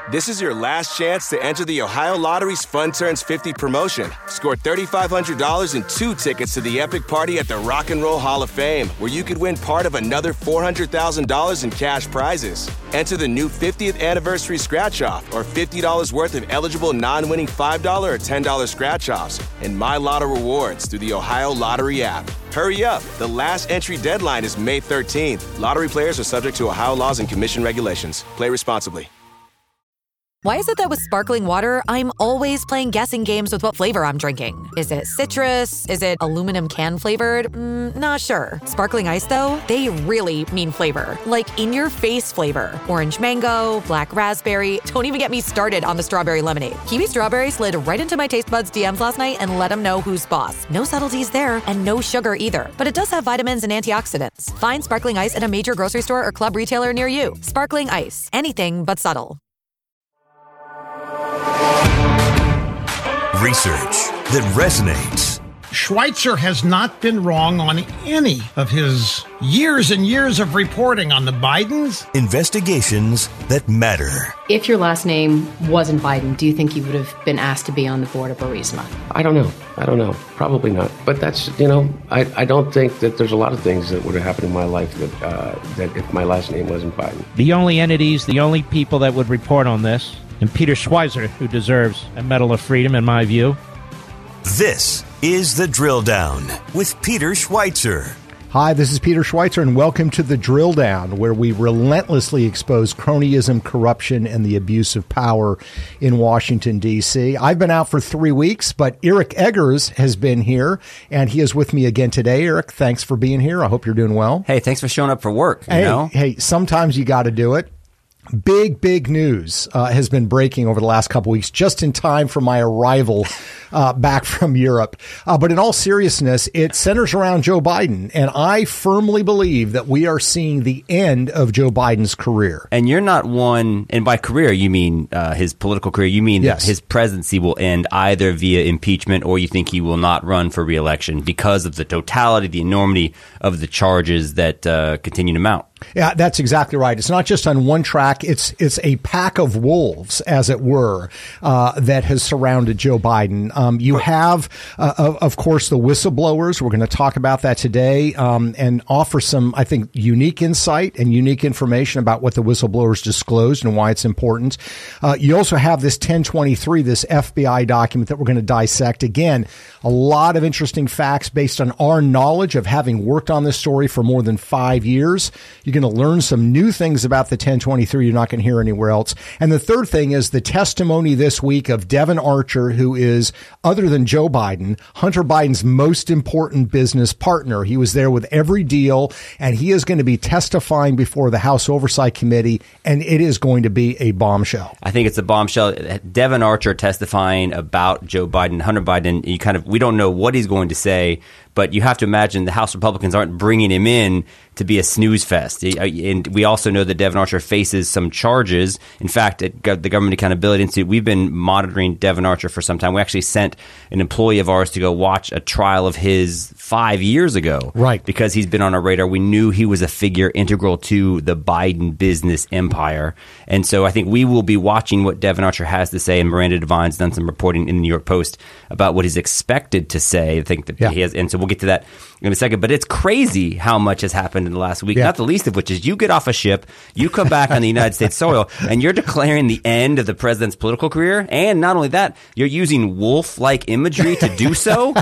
This is your last chance to enter the Ohio Lottery's Fun Turns 50 promotion. Score $3,500 and 2 tickets to the epic party at the Rock and Roll Hall of Fame, where you could win part of another $400,000 in cash prizes. Enter the new 50th anniversary scratch-off or $50 worth of eligible non-winning $5 or $10 scratch-offs and My Lotto rewards through the Ohio Lottery app. Hurry up. The last entry deadline is May 13th. Lottery players are subject to Ohio laws and commission regulations. Play responsibly. Why is it that with sparkling water, I'm always playing guessing games with what flavor I'm drinking? Is it citrus? Is it aluminum can flavored? Not sure. Sparkling ice, though, they really mean flavor. Like in-your-face flavor. Orange mango, black raspberry. Don't even get me started on the strawberry lemonade. Kiwi Strawberry slid right into my taste buds DMs last night and let them know who's boss. No subtleties there, and no sugar either. But it does have vitamins and antioxidants. Find sparkling ice at a major grocery store or club retailer near you. Sparkling ice. Anything but subtle. Research that resonates. Schweitzer has not been wrong on any of his years and years of reporting on the Bidens. Investigations that matter. If your last name wasn't Biden, do you think you would have been asked to be on the board of Burisma? I don't know. Probably not. But that's, I don't think that there's a lot of things that would have happened in my life that if my last name wasn't Biden. The only people that would report on this, and Peter Schweizer, who deserves a Medal of Freedom, in my view. This is The Drill Down with Peter Schweizer. Hi, this is Peter Schweizer, and welcome to The Drill Down, where we relentlessly expose cronyism, corruption, and the abuse of power in Washington, D.C. I've been out for 3 weeks, but Eric Eggers has been here, and he is with me again today. Eric, thanks for being here. I hope you're doing well. Hey, thanks for showing up for work. Hey, sometimes you got to do it. Big news has been breaking over the last couple weeks, just in time for my arrival back from Europe. But in all seriousness, it centers around Joe Biden. And I firmly believe that we are seeing the end of Joe Biden's career. And you're not one, and by career, you mean his political career. You mean yes. That his presidency will end either via impeachment or you think he will not run for re-election because of the totality, the enormity of the charges that continue to mount. Yeah, that's exactly right. It's not just on one track. It's a pack of wolves, as it were, that has surrounded Joe Biden. You have, of course, the whistleblowers. We're going to talk about that today and offer some, I think, unique insight and unique information about what the whistleblowers disclosed and why it's important. You also have this 1023, this FBI document that we're going to dissect. Again, a lot of interesting facts based on our knowledge of having worked on this story for more than 5 years. You're going to learn some new things about the 1023 you're not going to hear anywhere else. And the third thing is the testimony this week of Devon Archer, who is, other than Joe Biden, Hunter Biden's most important business partner. He was there with every deal, and he is going to be testifying before the House Oversight Committee, and it is going to be a bombshell. I think it's a bombshell. Devon Archer testifying about Joe Biden, Hunter Biden, we don't know what he's going to say, but you have to imagine the House Republicans aren't bringing him in to be a snooze fest. And we also know that Devon Archer faces some charges. In fact, at the Government Accountability Institute, we've been monitoring Devon Archer for some time. We actually sent an employee of ours to go watch a trial of his 5 years ago. Right. Because he's been on our radar. We knew he was a figure integral to the Biden business empire. And so I think we will be watching what Devon Archer has to say. And Miranda Devine's done some reporting in the New York Post about what he's expected to say. I think that he has. And so we'll get to that in a second. But it's crazy how much has happened in the last week, not the least of which is you get off a ship, you come back on the United States soil, and you're declaring the end of the president's political career. And not only that, you're using wolf-like imagery to do so.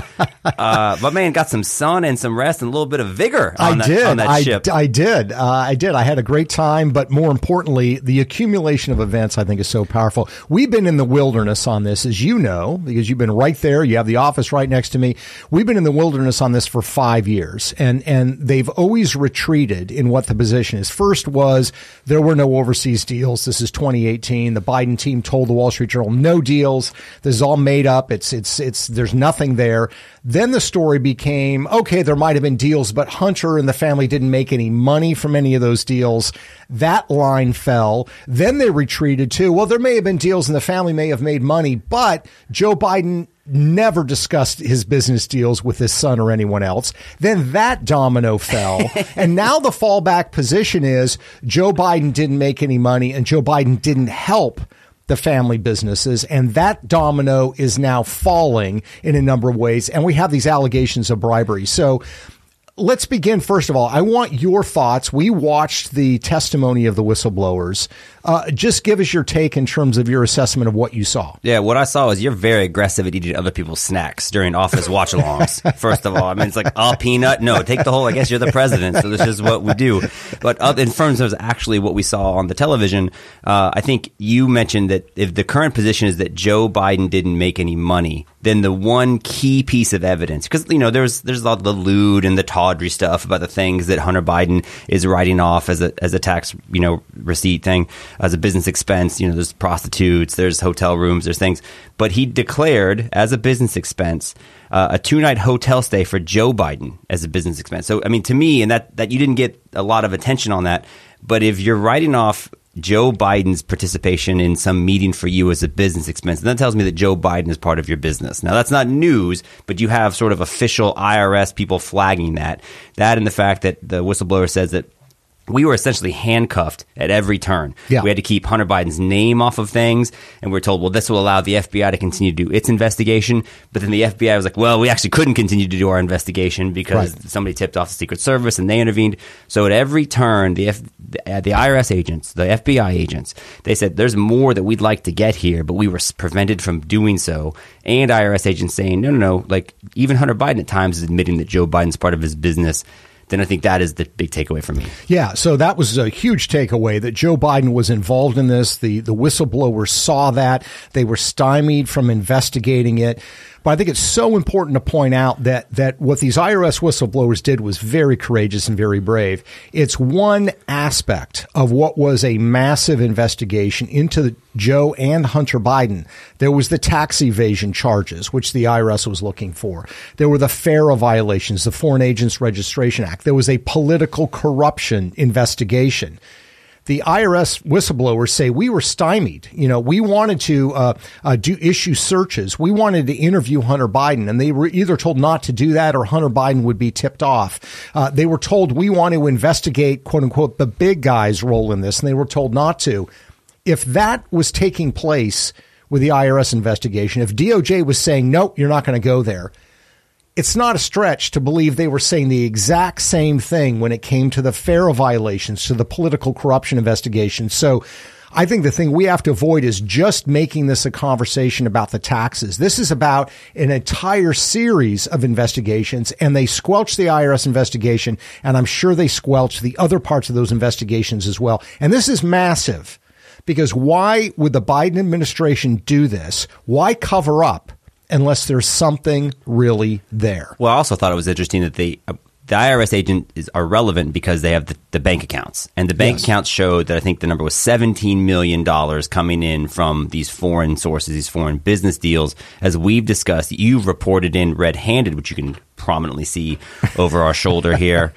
My man got some sun and some rest and a little bit of vigor on that ship. I did. I had a great time, but more importantly, the accumulation of events I think is so powerful. We've been in the wilderness on this, as you know, because you've been right there. You have the office right next to me. We've been in the wilderness on this for 5 years, and they've always retreated in what the position is. First was there were no overseas deals. This is 2018. The Biden team told the Wall Street Journal no deals. This is all made up. There's nothing there. Then the story became, okay, there might have been deals, but Hunter and the family didn't make any money from any of those deals. That line fell. Then they retreated to, well, there may have been deals and the family may have made money, but Joe Biden never discussed his business deals with his son or anyone else. Then that domino fell. And now the fallback position is Joe Biden didn't make any money and Joe Biden didn't help the family businesses, and that domino is now falling in a number of ways. And we have these allegations of bribery. So let's begin. First of all, I want your thoughts. We watched the testimony of the whistleblowers. Just give us your take in terms of your assessment of what you saw. Yeah, what I saw is you're very aggressive at eating other people's snacks during office watch-alongs, first of all. I mean, it's like, peanut? No, take the whole, I guess you're the president, so this is what we do. But in terms of actually what we saw on the television, I think you mentioned that if the current position is that Joe Biden didn't make any money, then the one key piece of evidence, because, there's all the lewd and the tawdry stuff about the things that Hunter Biden is writing off as a tax, receipt thing, as a business expense. There's prostitutes, there's hotel rooms, there's things. But he declared as a business expense a 2-night hotel stay for Joe Biden as a business expense. So, I mean, to me, and that you didn't get a lot of attention on that, but if you're writing off Joe Biden's participation in some meeting for you as a business expense, and that tells me that Joe Biden is part of your business. Now, that's not news, but you have sort of official IRS people flagging that. That and the fact that the whistleblower says that we were essentially handcuffed at every turn. Yeah. We had to keep Hunter Biden's name off of things, and we were told, well, this will allow the FBI to continue to do its investigation. But then the FBI was like, well, we actually couldn't continue to do our investigation because somebody tipped off the Secret Service and they intervened. So at every turn, the IRS agents, the FBI agents, they said, there's more that we'd like to get here, but we were prevented from doing so. And IRS agents saying, no, like even Hunter Biden at times is admitting that Joe Biden's part of his business. Then I think that is the big takeaway for me. Yeah, so that was a huge takeaway that Joe Biden was involved in this. The whistleblowers saw that. They were stymied from investigating it. But I think it's so important to point out that what these IRS whistleblowers did was very courageous and very brave. It's one aspect of what was a massive investigation into Joe and Hunter Biden. There was the tax evasion charges, which the IRS was looking for. There were the FARA violations, the Foreign Agents Registration Act. There was a political corruption investigation. The IRS whistleblowers say we were stymied. We wanted to issue searches. We wanted to interview Hunter Biden, and they were either told not to do that or Hunter Biden would be tipped off. They were told we want to investigate, quote unquote, the big guy's role in this, and they were told not to. If that was taking place with the IRS investigation, if DOJ was saying, nope, you're not going to go there, it's not a stretch to believe they were saying the exact same thing when it came to the FARA violations, to the political corruption investigation. So I think the thing we have to avoid is just making this a conversation about the taxes. This is about an entire series of investigations, and they squelched the IRS investigation, and I'm sure they squelched the other parts of those investigations as well. And this is massive, because why would the Biden administration do this? Why cover up unless there's something really there? Well, I also thought it was interesting that the IRS agents are relevant because they have the bank accounts. And the bank accounts showed that I think the number was $17 million coming in from these foreign sources, these foreign business deals. As we've discussed, you've reported in red-handed, which you can prominently see over our shoulder here,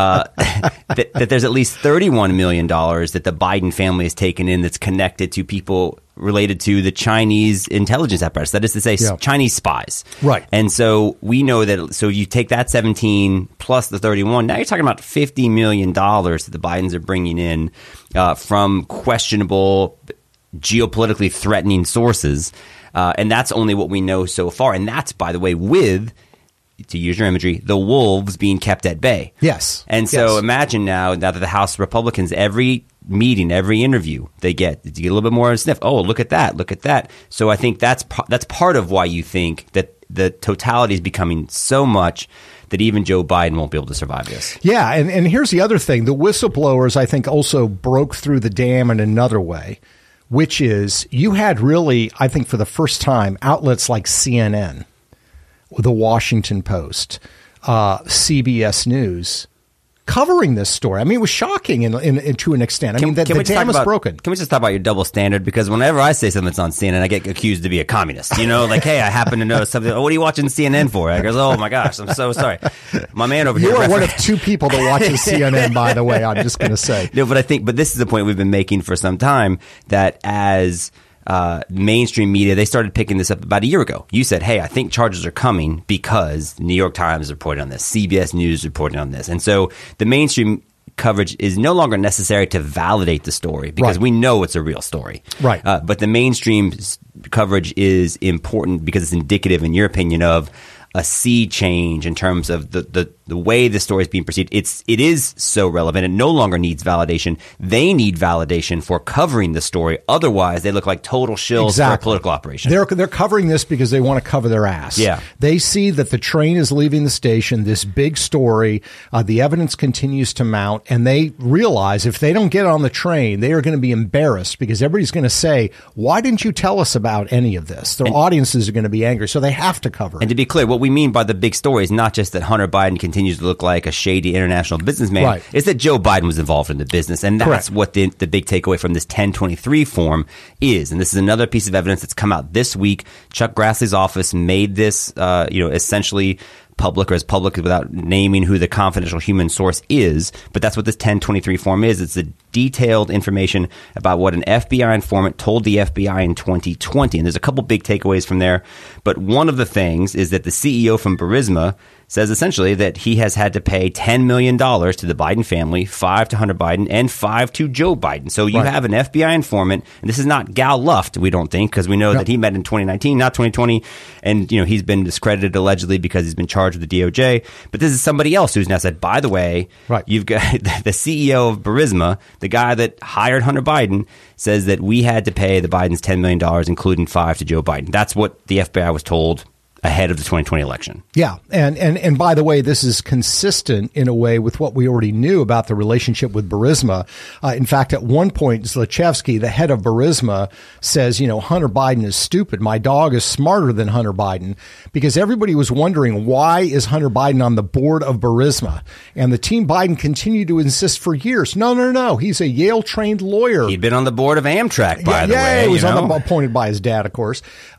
that there's at least $31 million that the Biden family has taken in that's connected to people related to the Chinese intelligence apparatus. That is to say, Chinese spies. Right. And so we know that, so you take that 17 plus the 31, now you're talking about $50 million that the Bidens are bringing in from questionable, geopolitically threatening sources. And that's only what we know so far. And that's, by the way, with, to use your imagery, the wolves being kept at bay. Yes. And so imagine now that the House Republicans, every meeting, every interview they get a little bit more of a sniff. Oh, look at that. Look at that. So I think that's part of why you think that the totality is becoming so much that even Joe Biden won't be able to survive this. Yeah. And here's the other thing. The whistleblowers, I think, also broke through the dam in another way, which is you had really, I think for the first time, outlets like CNN, the Washington Post, CBS News, covering this story. I mean, it was shocking to an extent. I mean, the dam is broken. Can we just talk about your double standard? Because whenever I say something that's on CNN, I get accused to be a communist. Like, hey, I happen to know something. Oh, what are you watching CNN for? I goes, oh my gosh, I'm so sorry. My man over here. You are one of two people that watches CNN, by the way. I'm just going to say. No, but this is the point we've been making for some time, that as mainstream media, they started picking this up about a year ago. You said, hey, I think charges are coming because the New York Times reported on this, CBS News reported on this. And so the mainstream coverage is no longer necessary to validate the story because we know it's a real story. Right. But the mainstream coverage is important because it's indicative, in your opinion, of a sea change in terms of the way the story is being perceived. It is so relevant. It no longer needs validation. They need validation for covering the story. Otherwise, they look like total shills for a political operation. They're covering this because they want to cover their ass. Yeah. They see that the train is leaving the station, this big story, the evidence continues to mount, and they realize if they don't get on the train, they are going to be embarrassed because everybody's going to say, why didn't you tell us about any of this? Their audiences are going to be angry, so they have to cover it. And to be clear, what we mean by the big story is not just that Hunter Biden continues to look like a shady international businessman. Right. It's that Joe Biden was involved in the business. And that's what the big takeaway from this 1023 form is. And this is another piece of evidence that's come out this week. Chuck Grassley's office made this, essentially public, or as public without naming who the confidential human source is. But that's what this 1023 form is. It's the detailed information about what an FBI informant told the FBI in 2020. And there's a couple big takeaways from there. But one of the things is that the CEO from Burisma says essentially that he has had to pay $10 million to the Biden family, 5 to Hunter Biden, and 5 to Joe Biden. So you have an FBI informant, and this is not Gal Luft, we don't think, because we know that he met in 2019, not 2020, and he's been discredited allegedly because he's been charged with the DOJ. But this is somebody else who's now said, by the way, you've got the CEO of Burisma, the guy that hired Hunter Biden, says that we had to pay the Bidens $10 million, including 5 to Joe Biden. That's what the FBI was told ahead of the 2020 election. Yeah. And by the way, this is consistent in a way with what we already knew about the relationship with Burisma. In fact, at one point, Zlochevsky, the head of Burisma, says, Hunter Biden is stupid. My dog is smarter than Hunter Biden, because everybody was wondering, why is Hunter Biden on the board of Burisma? And the team Biden continued to insist for years, no. He's a Yale-trained lawyer. He'd been on the board of Amtrak, by the way. Yeah, he was appointed by his dad, of course.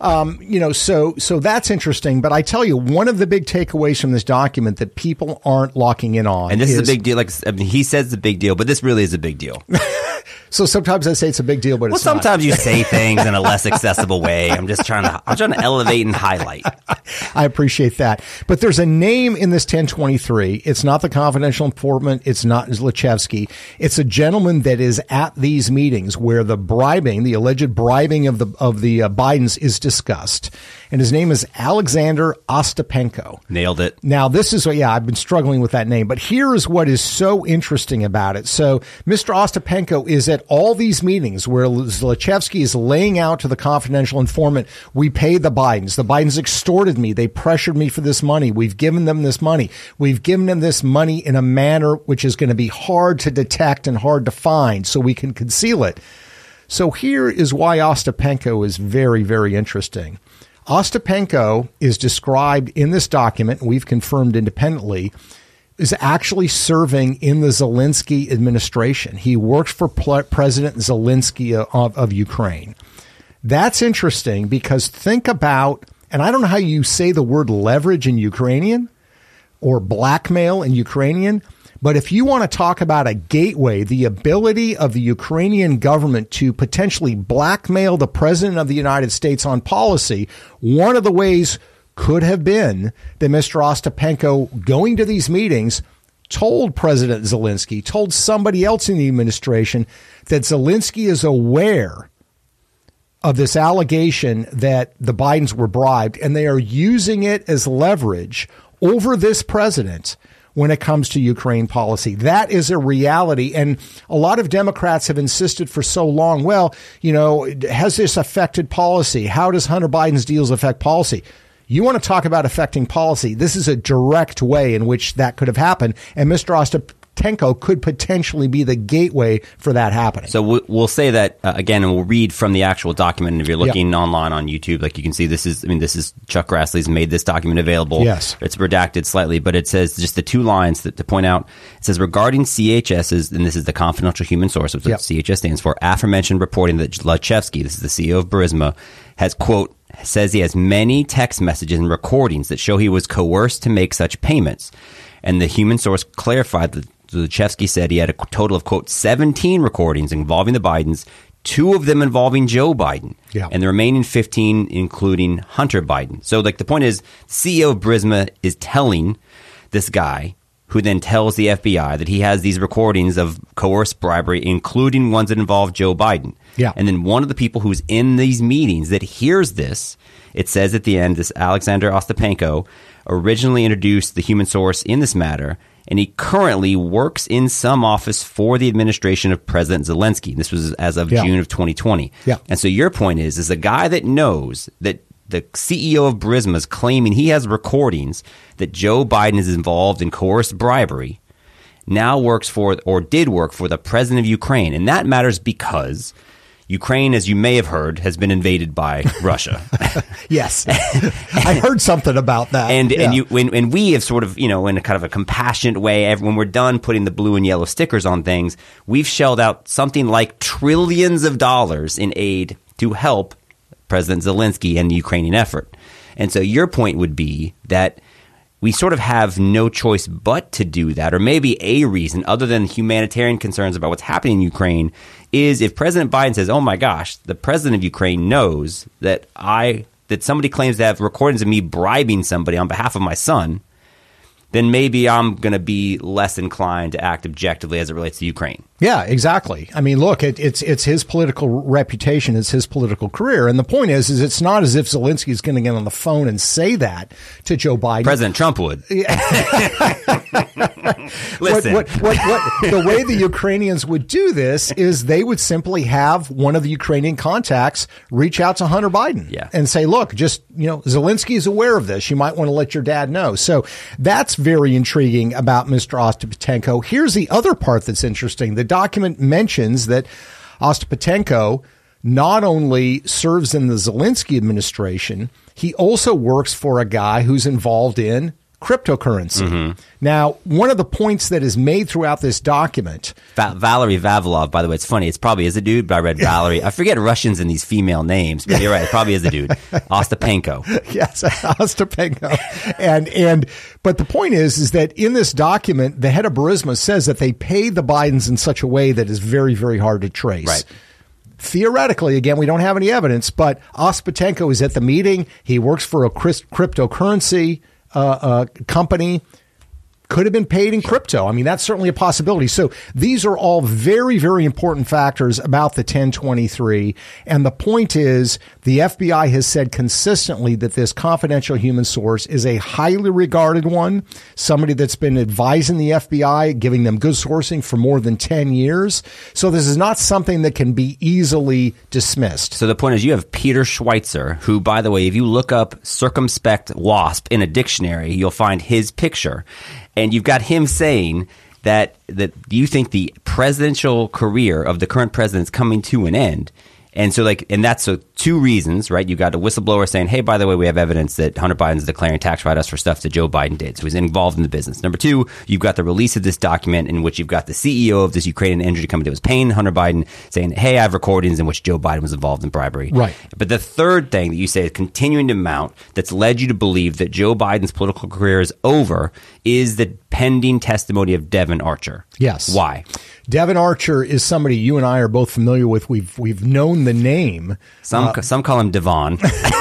So that's interesting. But I tell you, one of the big takeaways from this document that people aren't locking in on, and this is a big deal. He says it's a big deal, but this really is a big deal. So sometimes I say it's a big deal, but it's not. Sometimes you say things in a less accessible way. I'm trying to elevate and highlight. I appreciate that. But there's a name in this 1023. It's not the confidential informant. It's not Zlochevsky. It's a gentleman that is at these meetings where the alleged bribing of the Bidens is discussed. And his name is Alexander Ostapenko. Nailed it. Now, this is, I've been struggling with that name, but here is what is so interesting about it. So Mr. Ostapenko is at all these meetings where Zlochevsky is laying out to the confidential informant, we paid the Bidens. The Bidens extorted me. They pressured me for this money. We've given them this money. We've given them this money in a manner which is going to be hard to detect and hard to find, so we can conceal it. So here is why Ostapenko is very, very interesting. Ostapenko is described in this document, we've confirmed independently, is actually serving in the Zelensky administration. He works for President Zelensky of Ukraine. That's interesting because think about, and I don't know how you say the word leverage in Ukrainian or blackmail in Ukrainian, but if you want to talk about a gateway, the ability of the Ukrainian government to potentially blackmail the president of the United States on policy, one of the ways could have been that Mr. Ostapenko, going to these meetings, told President Zelensky, told somebody else in the administration that Zelensky is aware of this allegation that the Bidens were bribed, and they are using it as leverage over this president when it comes to Ukraine policy. That is a reality. And a lot of Democrats have insisted for so long, has this affected policy? How does Hunter Biden's deals affect policy? You want to talk about affecting policy. This is a direct way in which that could have happened. And Mr. Ostapenko could potentially be the gateway for that happening. So we'll say that again, and we'll read from the actual document. And if you're looking online on YouTube, like you can see, this is Chuck Grassley's made this document available. Yes. It's redacted slightly, but it says just the two lines to point out. It says regarding CHS's, and this is the confidential human source, which CHS stands for, aforementioned reporting that Zlochevsky, this is the CEO of Burisma, has, quote, says he has many text messages and recordings that show he was coerced to make such payments. And the human source clarified that Zlochevsky said he had a total of, quote, 17 recordings involving the Bidens, 2 of them involving Joe Biden, and the remaining 15 including Hunter Biden. So, the point is, CEO of Burisma is telling this guy who then tells the FBI that he has these recordings of coerced bribery, including ones that involve Joe Biden. Yeah. And then one of the people who's in these meetings that hears this, it says at the end, this Alexander Ostapenko originally introduced the human source in this matter, and he currently works in some office for the administration of President Zelensky. This was as of June of 2020. Yeah. And so your point is a guy that knows that the CEO of Burisma is claiming he has recordings that Joe Biden is involved in coerced bribery, now works for, or did work for, the president of Ukraine. And that matters because Ukraine, as you may have heard, has been invaded by Russia. Yes. I heard something about that. And we have sort of, in a kind of a compassionate way, when we're done putting the blue and yellow stickers on things, we've shelled out something like trillions of dollars in aid to help President Zelensky and the Ukrainian effort. And so your point would be that we sort of have no choice but to do that, or maybe a reason other than humanitarian concerns about what's happening in Ukraine is if President Biden says, oh my gosh, the president of Ukraine knows that somebody claims to have recordings of me bribing somebody on behalf of my son, then maybe I'm going to be less inclined to act objectively as it relates to Ukraine. Yeah, exactly. I mean, look, it's his political reputation, it's his political career. And the point is it's not as if Zelensky is going to get on the phone and say that to Joe Biden. President Trump would. Listen. What the way the Ukrainians would do this is they would simply have one of the Ukrainian contacts reach out to Hunter Biden and say, look, Zelensky is aware of this. You might want to let your dad know. So that's very intriguing about Mr. Ostapenko. Here's the other part that's interesting. The document mentions that Ostapenko not only serves in the Zelensky administration, he also works for a guy who's involved in cryptocurrency. Mm-hmm. Now, one of the points that is made throughout this document... Valery Vavilov, by the way, it's funny. It probably is a dude, but I read Valery. I forget Russians and these female names, but you're right. It probably is a dude. Ostapenko. Yes, Ostapenko. But the point is that in this document, the head of Burisma says that they paid the Bidens in such a way that is very, very hard to trace. Right. Theoretically, again, we don't have any evidence, but Ostapenko is at the meeting. He works for a cryptocurrency company, could have been paid in crypto. I mean, that's certainly a possibility. So these are all very, very important factors about the 1023. And the point is the FBI has said consistently that this confidential human source is a highly regarded one, somebody that's been advising the FBI, giving them good sourcing for more than 10 years. So this is not something that can be easily dismissed. So the point is you have Peter Schweitzer, who, by the way, if you look up circumspect wasp in a dictionary, you'll find his picture. And you've got him saying that you think the presidential career of the current president is coming to an end. And so that's two reasons, right? You got a whistleblower saying, hey, by the way, we have evidence that Hunter Biden's declaring tax write-offs for stuff that Joe Biden did. So he's involved in the business. Number two, you've got the release of this document in which you've got the CEO of this Ukrainian energy company that was paying Hunter Biden saying, hey, I have recordings in which Joe Biden was involved in bribery. Right. But the third thing that you say is continuing to mount that's led you to believe that Joe Biden's political career is over is the pending testimony of Devon Archer. Yes. Why? Devon Archer is somebody you and I are both familiar with. We've known the name. Some call him Devon.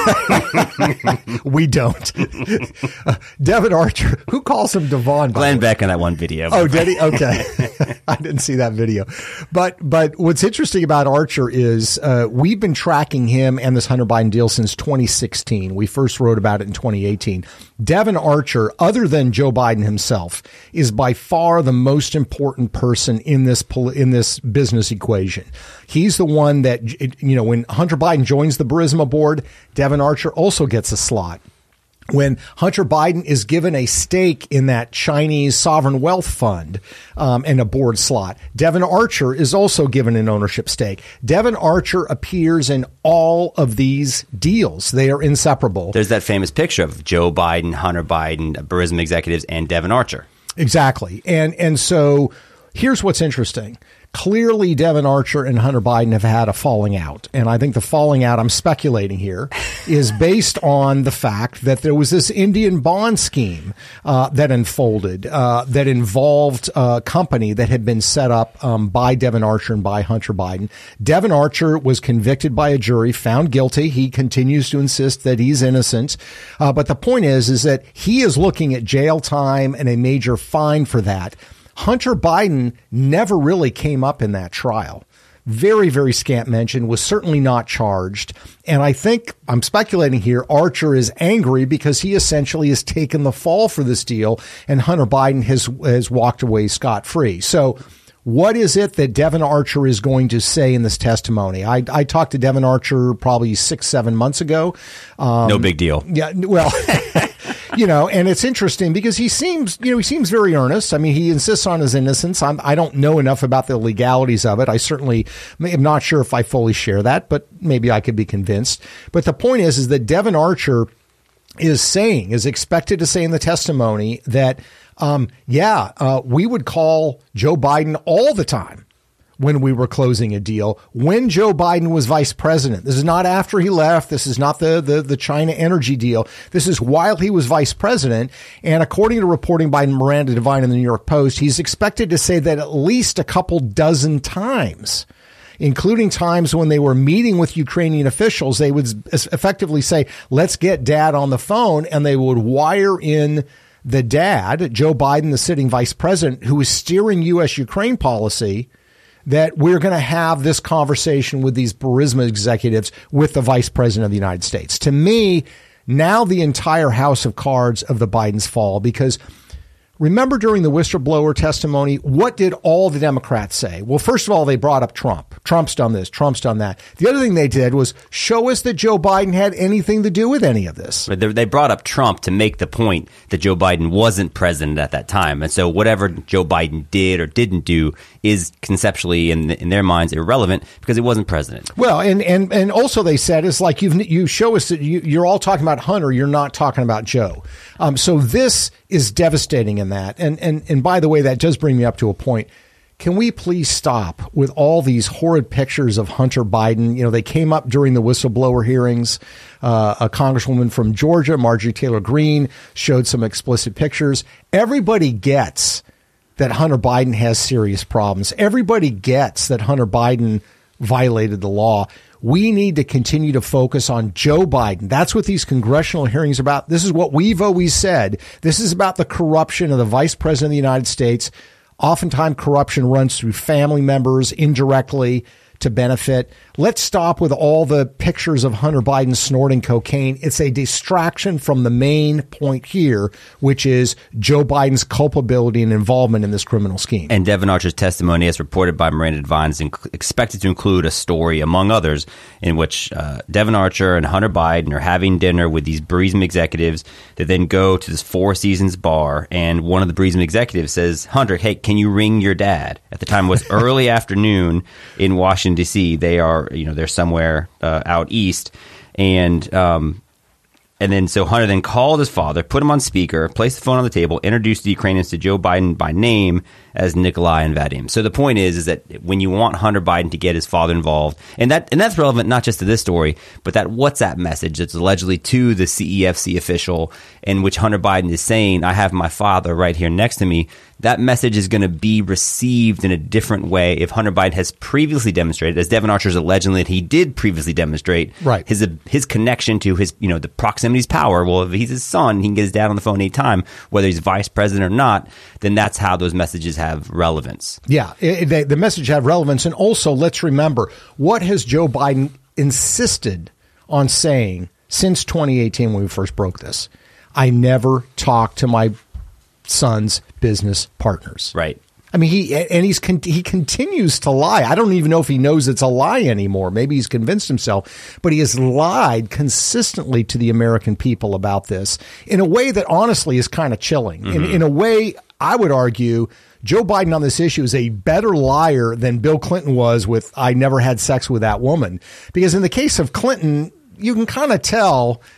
We don't. Devon Archer. Who calls him Devon? Glenn Beck in that one video. Oh, did he? Okay. I didn't see that video. But what's interesting about Archer is we've been tracking him and this Hunter Biden deal since 2016. We first wrote about it in 2018. Devon Archer, other than Joe Biden himself, is by far the most important person in this business equation. He's the one that, when Hunter Biden joins the Burisma board, Devon Archer also gets a slot. When Hunter Biden is given a stake in that Chinese sovereign wealth fund and a board slot, Devon Archer is also given an ownership stake. Devon Archer appears in all of these deals. They are inseparable. There's that famous picture of Joe Biden, Hunter Biden, Burisma executives, and Devon Archer. Exactly. And so here's what's interesting. Clearly, Devon Archer and Hunter Biden have had a falling out. And I think the falling out, I'm speculating here, is based on the fact that there was this Indian bond scheme that unfolded that involved a company that had been set up by Devon Archer and by Hunter Biden. Devon Archer was convicted by a jury, found guilty. He continues to insist that he's innocent. But the point is that he is looking at jail time and a major fine for that. Hunter Biden never really came up in that trial. Very, very scant mention, was certainly not charged. And I think, I'm speculating here, Archer is angry because he essentially has taken the fall for this deal and Hunter Biden has walked away scot-free. So what is it that Devon Archer is going to say in this testimony? I talked to Devon Archer probably 6-7 months ago. No big deal. Yeah, well... and it's interesting because he seems very earnest. I mean, he insists on his innocence. I don't know enough about the legalities of it. I certainly am not sure if I fully share that, but maybe I could be convinced. But the point is that Devon Archer is expected to say in the testimony that, we would call Joe Biden all the time when we were closing a deal, when Joe Biden was vice president. This is not after he left. This is not the China energy deal. This is while he was vice president. And according to reporting by Miranda Devine in the New York Post, he's expected to say that at least a couple dozen times, including times when they were meeting with Ukrainian officials. They would effectively say, let's get dad on the phone. And they would wire in the dad, Joe Biden, the sitting vice president, who is steering U.S.-Ukraine policy, that we're going to have this conversation with these Burisma executives with the vice president of the United States. To me, now the entire house of cards of the Bidens fall, because remember during the whistleblower testimony, what did all the Democrats say? Well, first of all, they brought up Trump. Trump's done this. Trump's done that. The other thing they did was show us that Joe Biden had anything to do with any of this. They brought up Trump to make the point that Joe Biden wasn't president at that time. And so whatever Joe Biden did or didn't do is conceptually in their minds irrelevant because it wasn't president. Well, and also they said it's like you show us that you're all talking about Hunter. You're not talking about Joe. So this is devastating in that. And by the way, that does bring me up to a point. Can we please stop with all these horrid pictures of Hunter Biden? They came up during the whistleblower hearings. A congresswoman from Georgia, Marjorie Taylor Greene, showed some explicit pictures. Everybody gets that Hunter Biden has serious problems. Everybody gets that Hunter Biden violated the law. We need to continue to focus on Joe Biden. That's what these congressional hearings are about. This is what we've always said. This is about the corruption of the vice president of the United States. Oftentimes corruption runs through family members indirectly to benefit. Let's stop with all the pictures of Hunter Biden snorting cocaine. It's a distraction from the main point here, which is Joe Biden's culpability and involvement in this criminal scheme. And Devon Archer's testimony, as reported by Miranda Devine, is expected to include a story, among others, in which Devon Archer and Hunter Biden are having dinner with these Burisma executives that then go to this Four Seasons bar. And one of the Burisma executives says, Hunter, hey, can you ring your dad? At the time it was early afternoon in Washington, D.C. They are, they're somewhere out east. And then so Hunter then called his father, put him on speaker, placed the phone on the table, introduced the Ukrainians to Joe Biden by name as Nikolai and Vadim. So the point is that when you want Hunter Biden to get his father involved, and that's relevant not just to this story, but that WhatsApp message that's allegedly to the CEFC official in which Hunter Biden is saying, I have my father right here next to me. That message is going to be received in a different way if Hunter Biden has previously demonstrated, as Devon Archer's alleging that he did previously demonstrate, right, his connection to his, the proximity's power. Well, if he's his son, he can get his dad on the phone anytime, whether he's vice president or not, then that's how those messages have relevance. Yeah, the message have relevance. And also, let's remember, what has Joe Biden insisted on saying since 2018 when we first broke this? I never talked to my son's business partners. Right. I mean, he continues to lie. I don't even know if he knows it's a lie anymore. Maybe he's convinced himself, but he has lied consistently to the American people about this in a way that honestly is kind of chilling. Mm-hmm. In a way, I would argue Joe Biden on this issue is a better liar than Bill Clinton was with I never had sex with that woman. Because in the case of Clinton, you can kind of tell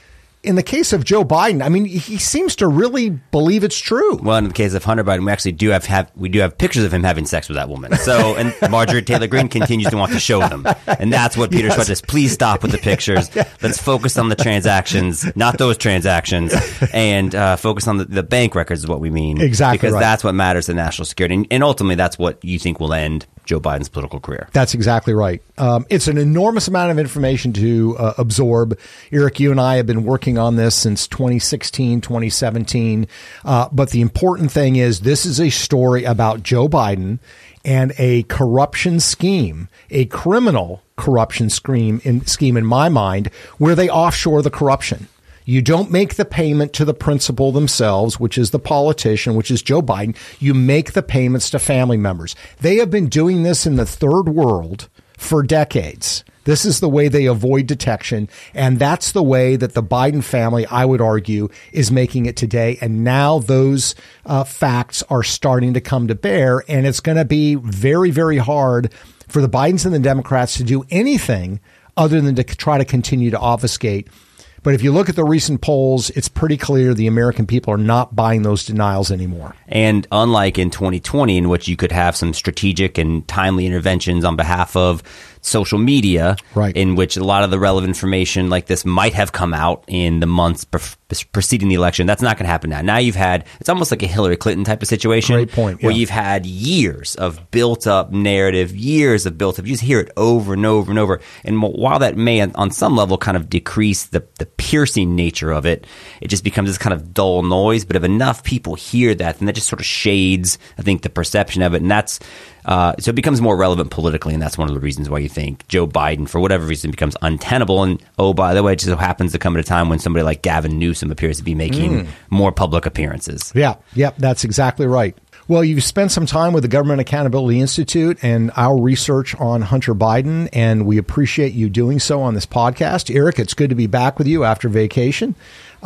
in the case of Joe Biden, I mean, he seems to really believe it's true. Well, in the case of Hunter Biden, we actually do have pictures of him having sex with that woman. So, and Marjorie Taylor Greene continues to want to show them, and that's what Peter Schweizer says. Please stop with the pictures. Let's focus on the transactions, not those transactions, and focus on the bank records is what we mean. Exactly, because right. that's what matters to national security, and ultimately that's what you think will end Joe Biden's political career. That's exactly right. It's an enormous amount of information to absorb. Eric, you and I have been working on this since 2016, 2017. But the important thing is this is a story about Joe Biden and a corruption scheme, a criminal corruption scheme in my mind, where they offshore the corruption. You don't make the payment to the principal themselves, which is the politician, which is Joe Biden. You make the payments to family members. They have been doing this in the third world for decades. This is the way they avoid detection. And that's the way that the Biden family, I would argue, is making it today. And now those facts are starting to come to bear. And it's going to be very, very hard for the Bidens and the Democrats to do anything other than to try to continue to obfuscate. But if you look at the recent polls, it's pretty clear the American people are not buying those denials anymore. And unlike in 2020, in which you could have some strategic and timely interventions on behalf of social media, right, in which a lot of the relevant information like this might have come out in the months preceding the election. That's not going to happen now. Now it's almost like a Hillary Clinton type of situation. Great point. Yeah. Where you've had years of built-up narrative, you just hear it over and over and over. And while that may, on some level, kind of decrease the piercing nature of it, it just becomes this kind of dull noise. But if enough people hear that, then that just sort of shades, I think, the perception of it. And that's so it becomes more relevant politically, and that's one of the reasons why you think Joe Biden, for whatever reason, becomes untenable. And, oh, by the way, it just so happens to come at a time when somebody like Gavin Newsom appears to be making more public appearances. Yeah, that's exactly right. Well, you've spent some time with the Government Accountability Institute and our research on Hunter Biden, and we appreciate you doing so on this podcast. Eric, it's good to be back with you after vacation,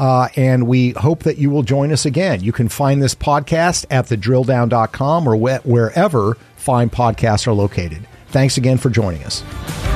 and we hope that you will join us again. You can find this podcast at thedrilldown.com or wherever fine podcasts are located. Thanks again for joining us.